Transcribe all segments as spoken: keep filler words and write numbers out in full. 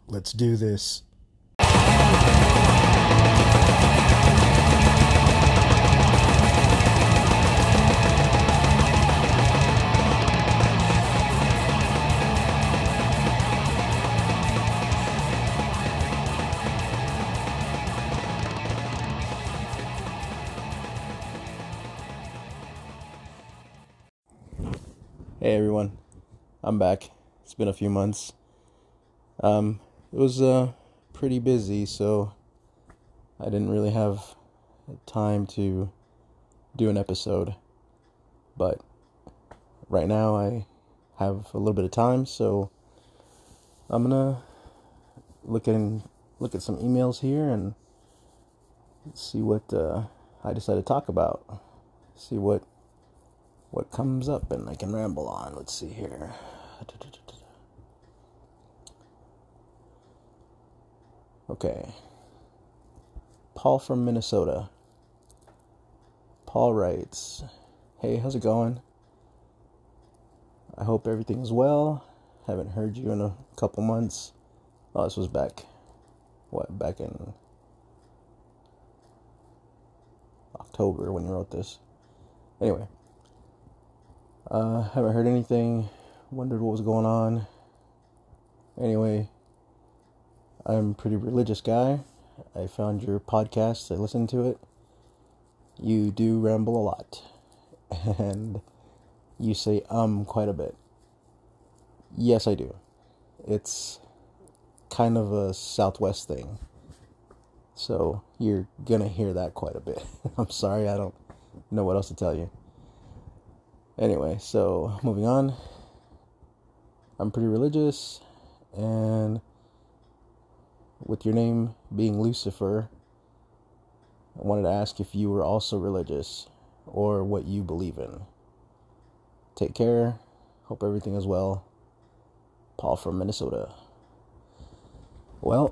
Let's do this. Hey everyone, I'm back. It's been a few months. Um, it was uh pretty busy, so I didn't really have time to do an episode. But right now I have a little bit of time, so I'm gonna look in look at some emails here and see what uh, I decide to talk about. See what what comes up, and I can ramble on. Let's see here. Okay. Paul from Minnesota. Paul writes, "Hey, how's it going? I hope everything is well. Haven't heard you in a couple months." Oh, this was back, what, back in October when you wrote this. Anyway, uh, haven't heard anything. Wondered what was going on. Anyway, I'm a pretty religious guy. I found your podcast. I listened to it. You do ramble a lot. And you say um quite a bit. Yes, I do. It's kind of a Southwest thing. So you're gonna hear that quite a bit. I'm sorry, I don't know what else to tell you. Anyway, so moving on. I'm pretty religious, and with your name being Lucifer, I wanted to ask if you were also religious or what you believe in. Take care. Hope everything is well. Paul from Minnesota. Well,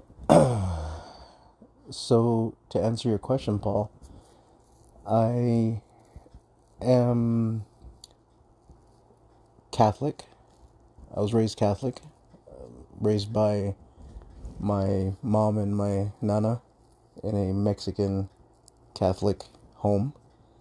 so to answer your question, Paul, I am Catholic. I was raised Catholic, raised by my mom and my nana in a Mexican Catholic home.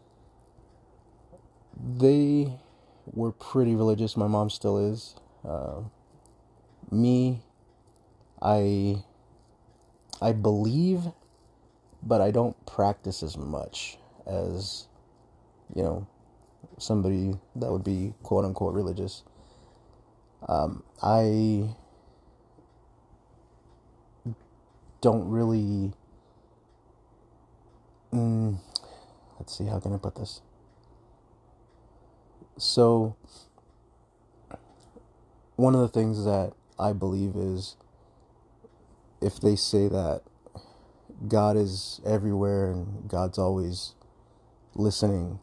They were pretty religious. My mom still is. Uh, me, I, I believe, but I don't practice as much as, you know, somebody that would be quote unquote religious. Um, I don't really, mm, let's see, how can I put this? So, one of the things that I believe is, if they say that God is everywhere and God's always listening,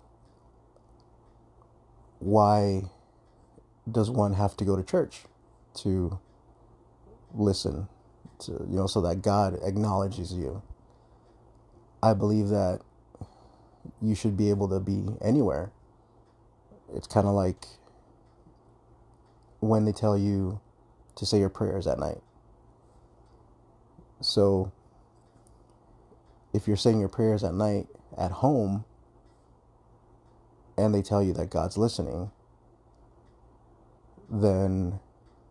why does one have to go to church to listen to, you know, so that God acknowledges you? I believe that you should be able to be anywhere. It's kind of like when they tell you to say your prayers at night. So if you're saying your prayers at night at home and they tell you that God's listening, then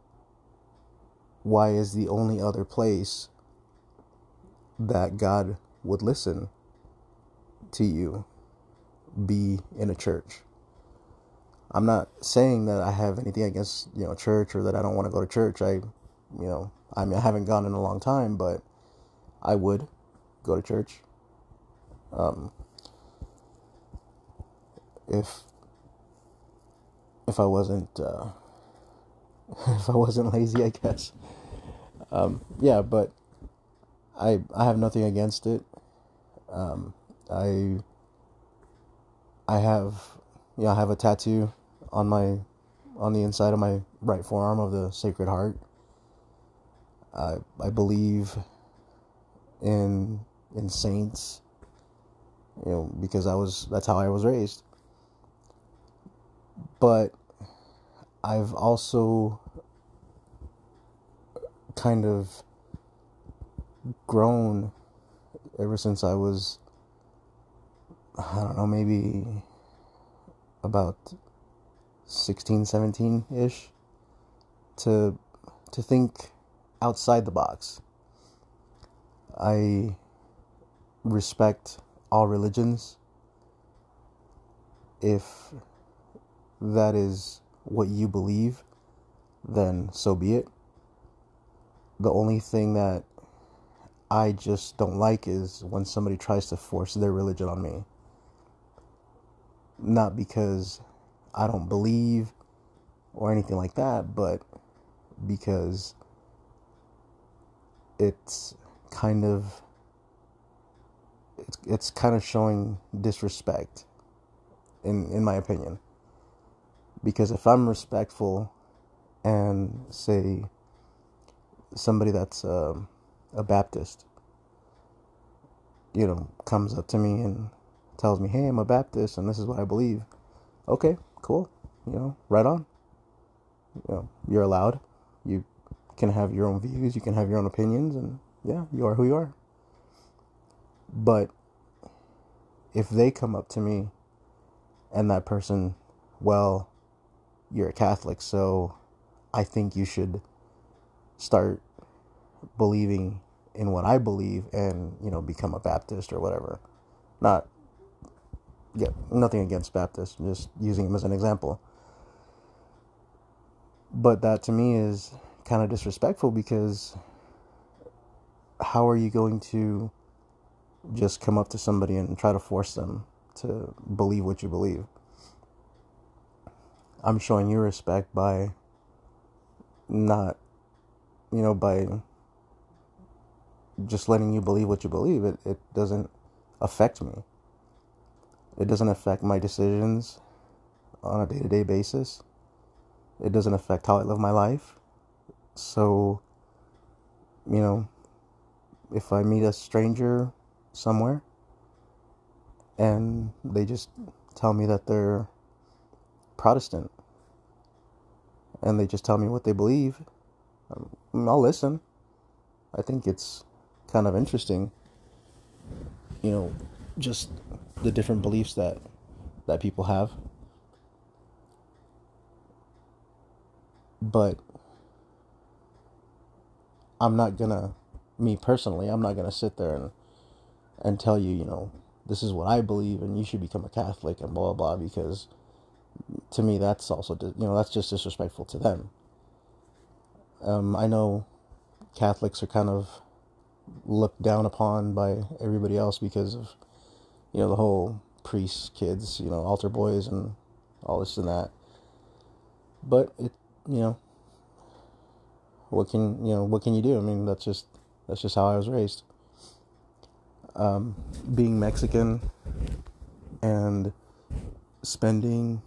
why is the only other place that God would listen to you be in a church? I'm not saying that I have anything against, you know, church, or that I don't want to go to church. I, you know, I mean, I haven't gone in a long time, but I would go to church. Um, if, if I wasn't, uh, if I wasn't lazy, I guess. Um, yeah, but I, I have nothing against it. Um, I, I have, you know, I have a tattoo on my, on the inside of my right forearm of the Sacred Heart. I, I believe in, in saints, you know, because I was, that's how I was raised. But I've also kind of grown ever since I was, I don't know, maybe about sixteen, seventeen-ish, to to think outside the box. I respect all religions if that is what you believe, then so be it. The only thing that I just don't like is when somebody tries to force their religion on me. Not because I don't believe or anything like that, but because it's kind of it's it's kind of showing disrespect, in in my opinion. Because if I'm respectful and say somebody that's um, a Baptist, you know, comes up to me and tells me, hey, I'm a Baptist and this is what I believe. Okay, cool. You know, right on. You know, you're allowed. You can have your own views. You can have your own opinions. And yeah, you are who you are. But if they come up to me and that person, well, you're a Catholic, so I think you should start believing in what I believe and, you know, become a Baptist or whatever. Not, yeah, nothing against Baptists, just using them as an example. But that to me is kind of disrespectful, because how are you going to just come up to somebody and try to force them to believe what you believe? I'm showing you respect by not, you know, by just letting you believe what you believe. It, it doesn't affect me. It doesn't affect my decisions on a day-to-day basis. It doesn't affect how I live my life. So, you know, if I meet a stranger somewhere and they just tell me that they're Protestant and they just tell me what they believe, I'll listen. I think it's kind of interesting, you know, just the different beliefs that that people have. But I'm not gonna, me personally, I'm not gonna sit there and and tell you, you know, this is what I believe and you should become a Catholic and blah blah blah, because to me that's also, you know, that's just disrespectful to them. Um, I know Catholics are kind of looked down upon by everybody else because of, you know, the whole priest kids, you know, altar boys and all this and that. But it, you know, what can you know what can you do? I mean, that's just that's just how I was raised. Um, being Mexican and spending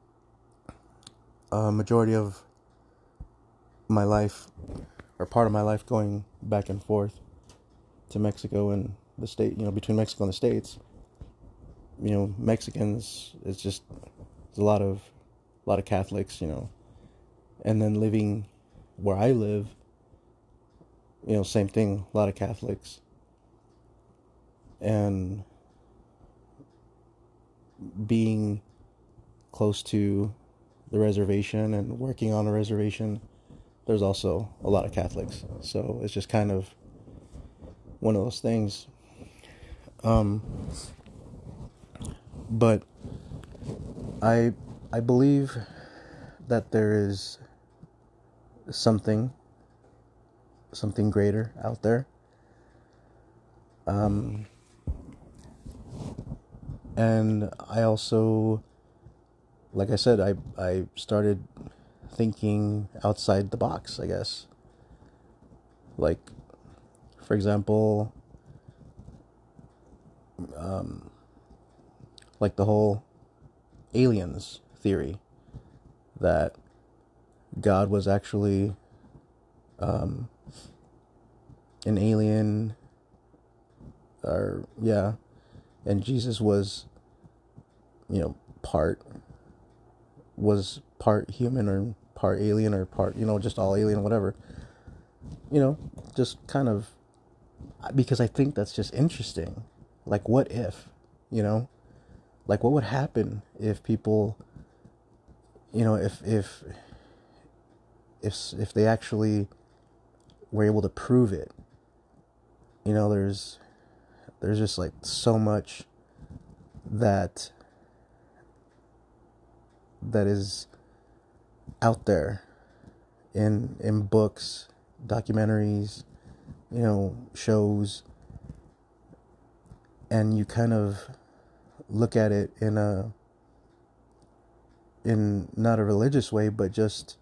a majority of my life, or part of my life, going back and forth to Mexico and the state, you know, between Mexico and the States. You know, Mexicans, it's just there's a lot of a lot of Catholics, you know, and then living where I live, you know, same thing, a lot of Catholics. And being close to the reservation and working on a reservation, there's also a lot of Catholics. So it's just kind of one of those things. Um, but I I believe that there is something something greater out there. Um, and I also, like I said, I I started thinking outside the box, I guess. Like, for example, um, like the whole aliens theory, that God was actually um, an alien, or yeah, and Jesus was, you know, part was part human or part alien or part, you know, just all alien, whatever. You know, just kind of, because I think that's just interesting. Like, what if, you know, like what would happen if people, you know, if if if if they actually were able to prove it. You know, there's there's just like so much that that is out there in in books, documentaries, you know, shows, and you kind of look at it in a in not a religious way, but just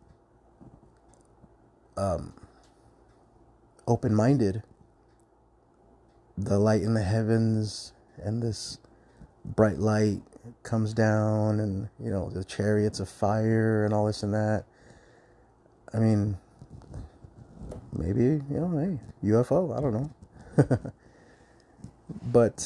um open-minded. The light in the heavens and this bright light comes down, and you know, the chariots of fire and all this and that. I mean, maybe, you know, hey, U F O, I don't know. But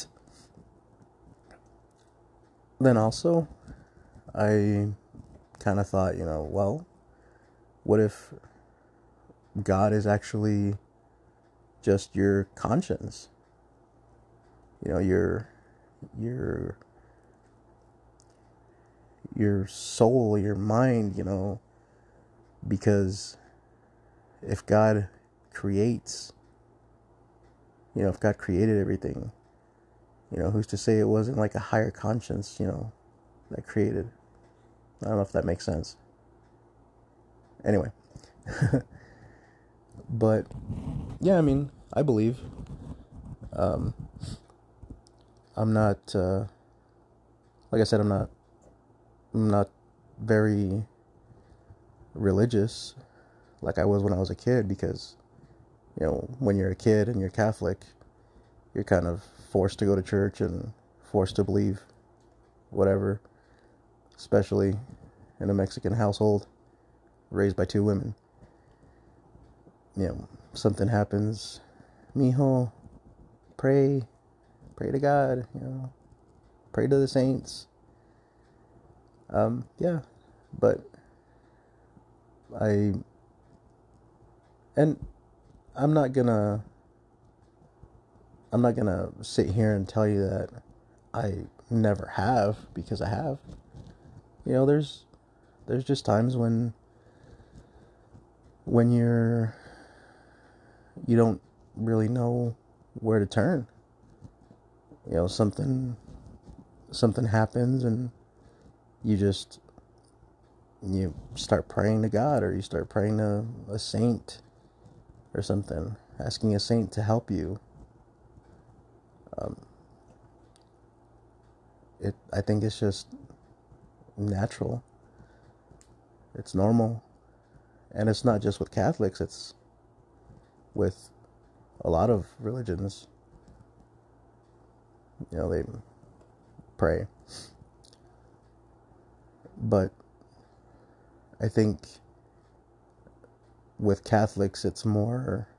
then also I kind of thought, you know, well, what if God is actually just your conscience? You know, your your your soul, your mind, you know, because if God creates, you know, if God created everything, you know, who's to say it wasn't like a higher conscience, you know, that created? I don't know if that makes sense. Anyway. But yeah, I mean, I believe. Um, I'm not, uh, like I said, I'm not, I'm not very religious like I was when I was a kid, because, you know, when you're a kid and you're Catholic, you're kind of forced to go to church and forced to believe whatever, especially in a Mexican household raised by two women. You know, something happens, mijo, pray, pray to God, you know, pray to the saints. Um, yeah, but I, and I'm not gonna, I'm not gonna sit here and tell you that I never have, because I have. You know, there's, there's just times when, when you're, you don't really know where to turn. You know, something, something happens and you just, you start praying to God, or you start praying to a saint or something, asking a saint to help you. Um, it, I think it's just natural. It's normal. And it's not just with Catholics, it's with a lot of religions. You know, they pray. But I think with Catholics, it's more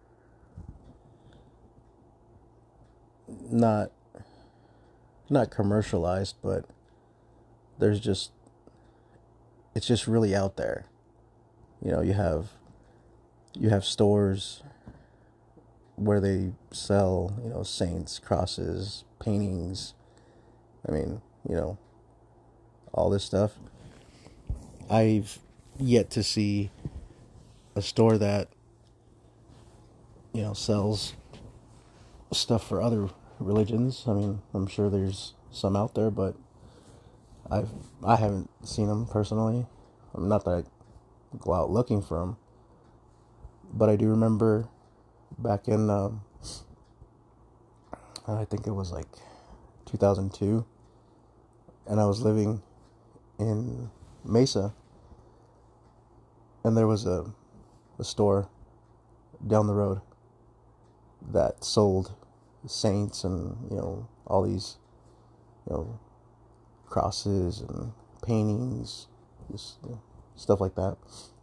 not not commercialized, but there's just, it's just really out there. You know, you have you have stores where they sell, you know, saints, crosses, paintings. I mean, you know, all this stuff. I've yet to see a store that, you know, sells stuff for other religions. I mean, I'm sure there's some out there, but I've I haven't seen them personally. I'm not that I go out looking for them, but I do remember back in um, I think it was like two thousand two, and I was living in Mesa, and there was a a store down the road that sold saints and, you know, all these, you know, crosses and paintings, just, you know, stuff like that.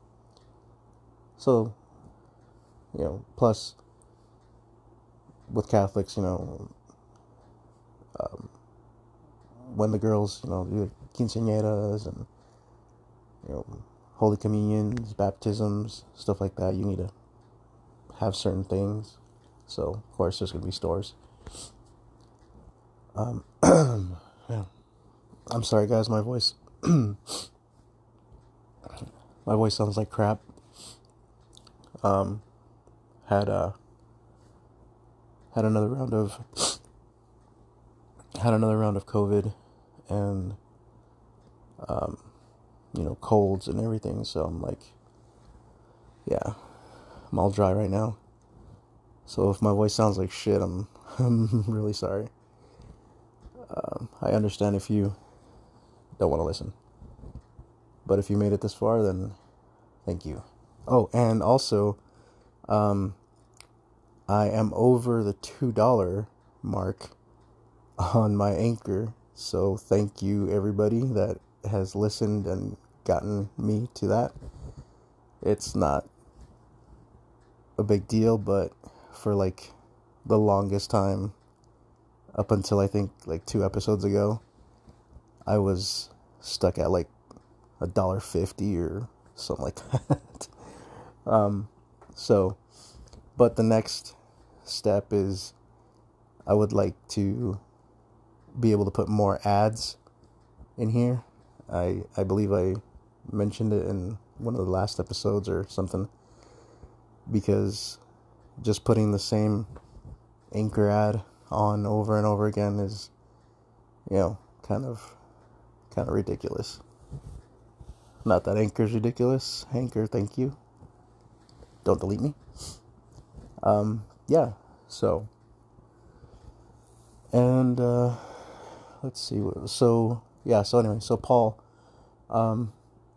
So, you know, plus with Catholics, you know, um, when the girls, you know, do quinceañeras and, you know, Holy Communions, baptisms, stuff like that, you need to have certain things. So of course there's gonna be stores. Um, yeah. I'm sorry, guys. My voice, my voice sounds like crap. Um, had uh, had another round of had another round of COVID, and um, you know, colds and everything. So I'm like, yeah, I'm all dry right now. So if my voice sounds like shit, I'm I'm really sorry. Um, I understand if you don't want to listen, but if you made it this far, then thank you. Oh, and also, um, I am over the two dollar mark on my Anchor. So thank you everybody that has listened and gotten me to that. It's not a big deal, but for like the longest time, up until I think like two episodes ago, I was stuck at like a dollar fifty or something like that. um, so, but the next step is I would like to be able to put more ads in here. I I believe I mentioned it in one of the last episodes or something, because just putting the same Anchor ad on over and over again is, you know, kind of kind of ridiculous. Not that Anchor's ridiculous. Anchor, thank you. Don't delete me. Um, yeah. So, and uh, let's see. So yeah. So anyway, so Paul. Um,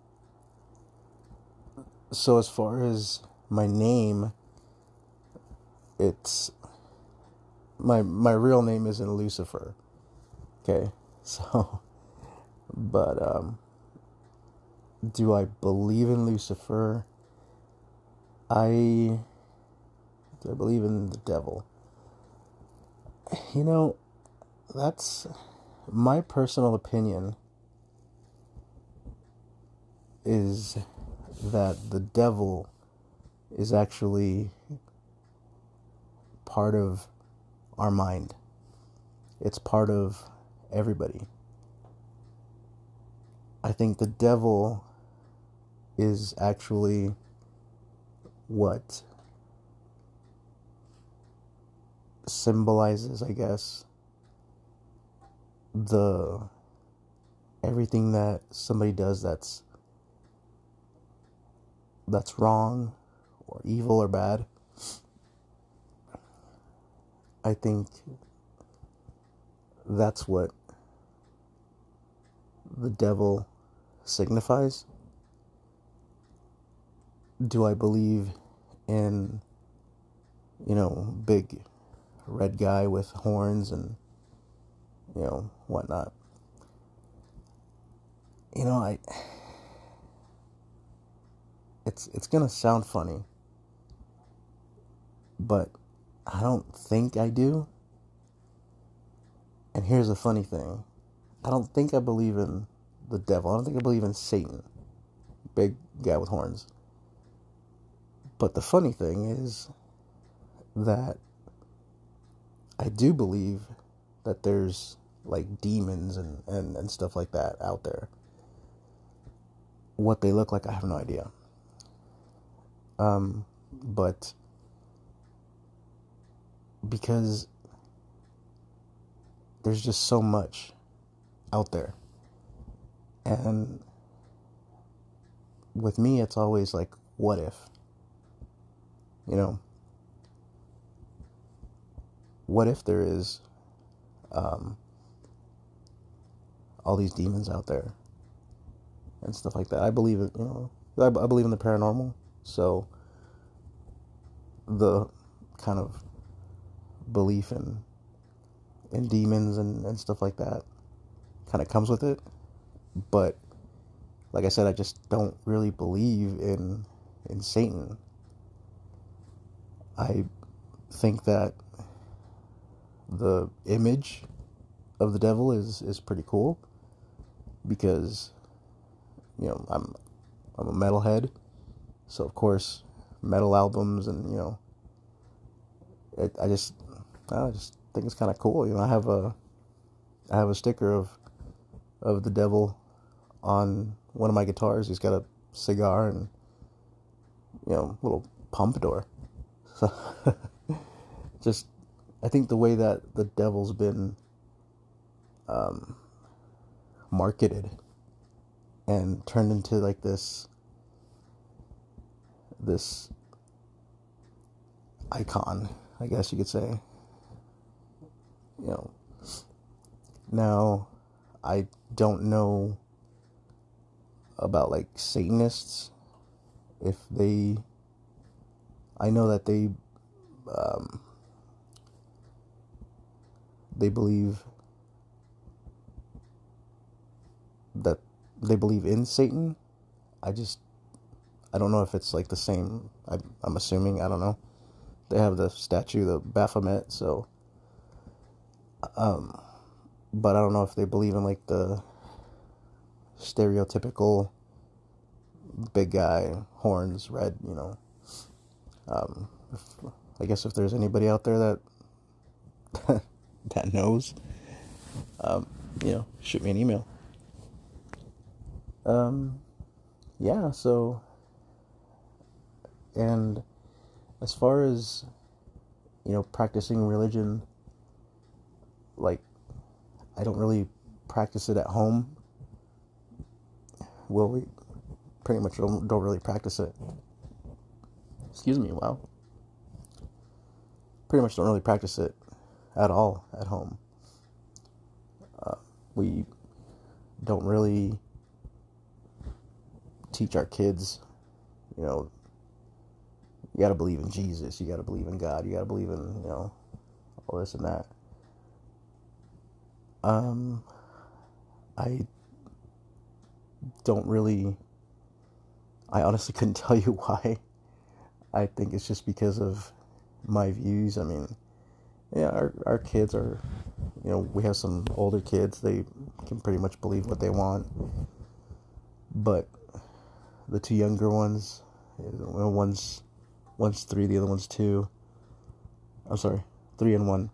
so as far as my name, it's my my real name isn't Lucifer. Okay. So, but um, do I believe in Lucifer? I do I believe in the devil? You know, that's my personal opinion, is that the devil is actually part of our mind. It's part of everybody. I think the devil is actually what symbolizes, I guess, the everything that somebody does that's that's wrong or evil or bad. I think that's what the devil signifies. Do I believe in, you know, big red guy with horns and, you know, whatnot? You know, I it's it's gonna sound funny, but I don't think I do. And here's the funny thing. I don't think I believe in the devil. I don't think I believe in Satan. Big guy with horns. But the funny thing is that I do believe that there's like demons and, and, and stuff like that out there. What they look like, I have no idea. Um, but because there's just so much out there. And with me, it's always like, what if? You know, what if there is um, all these demons out there and stuff like that? I believe it, you know, I, I believe in the paranormal. So the kind of belief in in demons and, and stuff like that kind of comes with it. But like I said, I just don't really believe in in Satan. I think that the image of the devil is, is pretty cool, because, you know, I'm I'm a metalhead, so of course metal albums and, you know, it, I just, I just think it's kind of cool. You know, I have a, I have a sticker of, of the devil on one of my guitars. He's got a cigar and, you know, little pompadour. So, just, I think the way that the devil's been um, marketed and turned into like this, this icon, I guess you could say. You know, now I don't know about like Satanists, if they, I know that they, um, they believe that they believe in Satan. I just, I don't know if it's like the same. I, I'm assuming, I don't know. They have the statue, the Baphomet, so, um, but I don't know if they believe in like the stereotypical big guy, horns, red, you know. Um, if, I guess if there's anybody out there that that knows, um, you know, shoot me an email. Um, yeah, so, and as far as, you know, practicing religion, like, I don't really practice it at home. Well, we pretty much don't, don't really practice it. Excuse me, wow. Pretty much don't really practice it at all at home. Uh, we don't really teach our kids, you know, you gotta believe in Jesus, you gotta believe in God, you gotta believe in, you know, all this and that. Um, I don't really, I honestly couldn't tell you why. I think it's just because of my views. I mean, yeah, our, our kids are, you know, we have some older kids, they can pretty much believe what they want. But the two younger ones, one's, one's three, the other one's two. I'm sorry, three and one.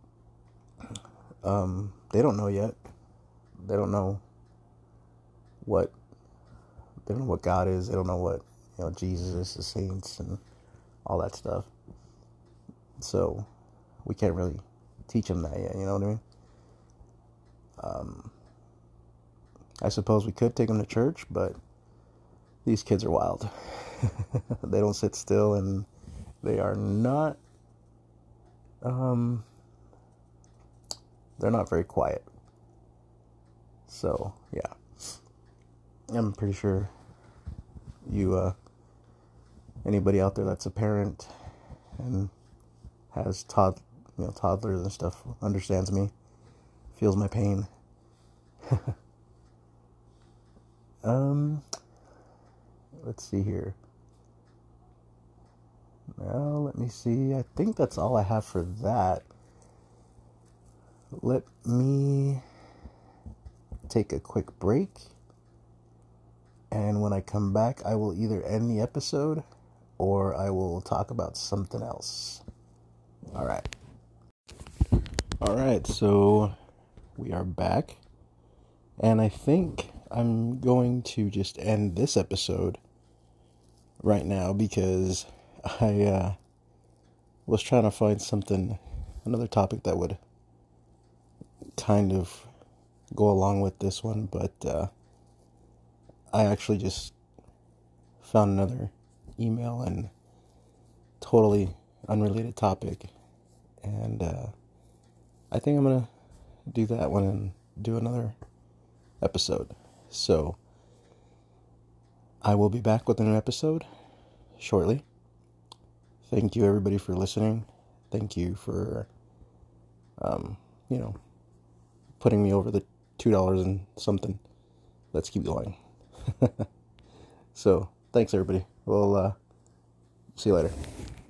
Um, they don't know yet. They don't know what, they don't know what God is. They don't know what, you know, Jesus is, the saints, and all that stuff. So, we can't really teach them that yet, you know what I mean? Um, I suppose we could take them to church, but these kids are wild. They don't sit still, and they are not, um, they're not very quiet. So, yeah. I'm pretty sure you, uh, anybody out there that's a parent and has tod- you know, toddlers and stuff understands me, feels my pain. um, let's see here. Well, let me see. I think that's all I have for that. Let me take a quick break. And when I come back, I will either end the episode or I will talk about something else. All right. All right, so we are back. And I think I'm going to just end this episode right now because I uh, was trying to find something, another topic that would kind of go along with this one, but uh, I actually just found another email and totally unrelated topic, and uh, I think I'm gonna do that one and do another episode. So I will be back with an episode shortly. Thank you everybody for listening. Thank you for um, you know, putting me over the two dollars and something. Let's keep going. So, thanks everybody. We'll uh, see you later.